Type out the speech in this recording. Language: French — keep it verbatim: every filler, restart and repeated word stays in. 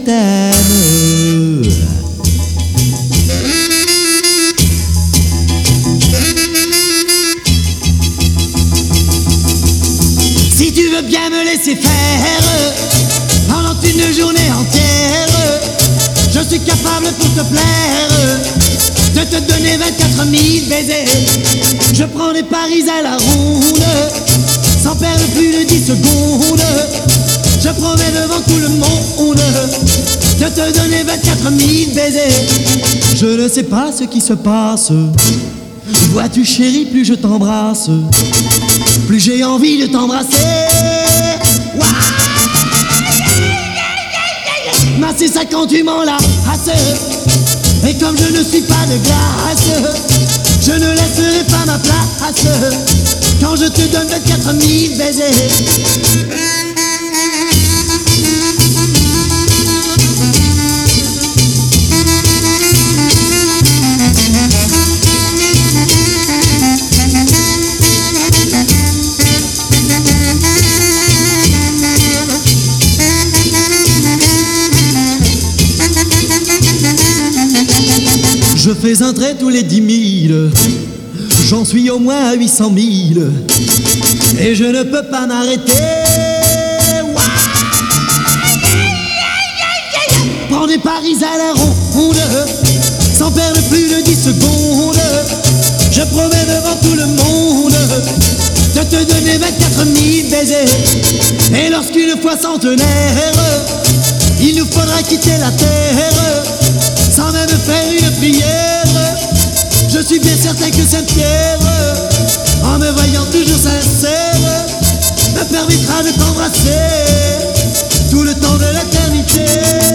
t'aime. Si tu veux bien me laisser faire pendant une journée entière, je suis capable pour te plaire de te donner vingt-quatre mille baisers. Je prends des paris à la ronde sans perdre plus de dix secondes. Je promets devant tout le monde de te donner vingt-quatre mille baisers. Je ne sais pas ce qui se passe. Vois-tu chérie, plus je t'embrasse, plus j'ai envie de t'embrasser. Ma c'est ça quand tu m'en lasses. Et comme je ne suis pas de glace, je ne laisserai pas ma place quand je te donne vingt-quatre mille baisers. Je fais un trait tous les dix mille, j'en suis au moins à huit cent mille, et je ne peux pas m'arrêter. Prends des paris à la ronde, sans perdre plus de dix secondes. Je promets devant tout le monde de te donner vingt-quatre mille baisers. Et lorsqu'une fois centenaire, il nous faudra quitter la terre sans même faire une prière, je suis bien certain que Saint-Pierre, en me voyant toujours sincère, me permettra de t'embrasser tout le temps de l'éternité.